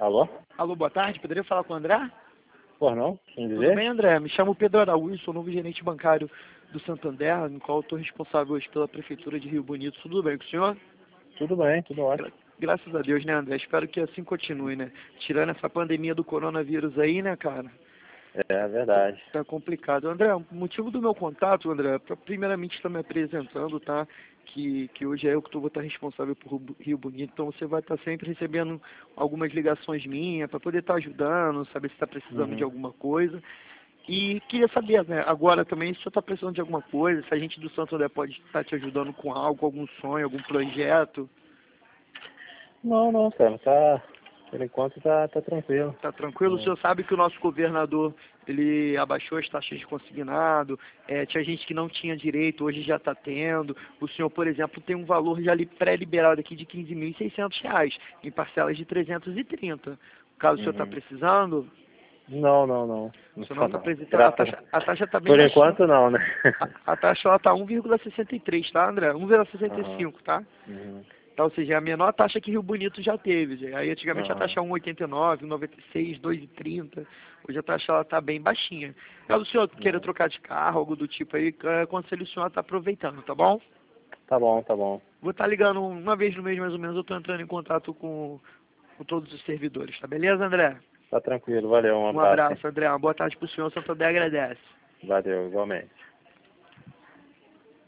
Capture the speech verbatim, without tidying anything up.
Alô? Alô, boa tarde. Poderia falar com o André? Por não? Quem Tudo dizer? bem, André? Me chamo Pedro Araújo, sou novo gerente bancário do Santander, no qual estou responsável hoje pela Prefeitura de Rio Bonito. Tudo bem com o senhor? Tudo bem, tudo ótimo. Gra- Graças a Deus, né, André? Espero que assim continue, né? Tirando essa pandemia do coronavírus aí, né, cara? É verdade. Tá complicado. André, o motivo do meu contato, André, pra, primeiramente estar me apresentando, tá? Que, que hoje é eu que tô, vou estar responsável por Rio Rio Bonito, então você vai estar sempre recebendo algumas ligações minhas para poder estar ajudando, saber se está precisando de Uhum. alguma coisa. E queria saber, né, agora também, se o senhor está precisando de alguma coisa, se a gente do Santander pode estar te ajudando com algo, algum sonho, algum projeto. Não, não, cara, tá. Por enquanto tá, tá tranquilo. Tá tranquilo? O Hum. senhor sabe que o nosso governador, ele abaixou as taxas de consignado, é, tinha gente que não tinha direito, hoje já está tendo. O senhor, por exemplo, tem um valor já ali pré-liberado aqui de quinze mil e seiscentos reais, em parcelas de trezentos e trinta. Caso o senhor está Uhum. precisando, Não, não, não. o Não senhor tô não está não. precisando, a Graças taxa a taxa está bem Por baixinha. enquanto não, né? A, a taxa ela está um vírgula sessenta e três, tá, André? um vírgula sessenta e Aham. cinco, tá? Uhum. Tá, ou seja, é a menor taxa que Rio Bonito já teve. Gente. Aí antigamente a Aham. taxa é um vírgula oitenta e nove, um vírgula noventa e seis, dois vírgula trinta. Hoje a taxa ela tá bem baixinha. Caso o senhor queira Uhum. trocar de carro, algo do tipo aí, é, aconselho o senhor a estar aproveitando, tá bom? Tá bom, tá bom. Vou estar ligando uma vez no mês mais ou menos, eu estou entrando em contato com, com todos os servidores, tá beleza, André? Tá tranquilo, valeu, um Um abraço, hein? abraço, André. Uma boa tarde pro senhor, o Santander agradece. Valeu, igualmente.